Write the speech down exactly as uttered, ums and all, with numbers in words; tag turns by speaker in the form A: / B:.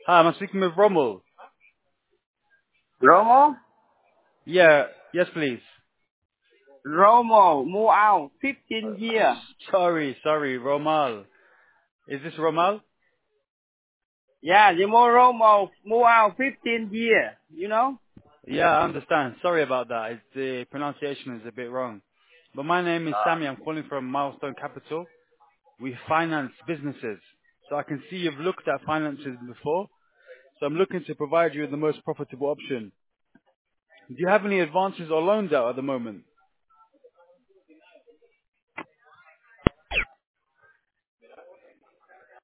A: Hi, I'm speaking with Rommel.
B: Romo?
A: Yeah, yes, please.
B: Romo, move out, fifteen year.
A: Sorry, sorry, Romal. Is this Romal?
B: Yeah, the more Romo, move out, fifteen year. You know?
A: Yeah, I understand. Sorry about that. It's, the pronunciation is a bit wrong. But my name is Sammy. I'm calling from Milestone Capital. We finance businesses. So I can see you've looked at finances before. So I'm looking to provide you with the most profitable option. Do you have any advances or loans out at the moment?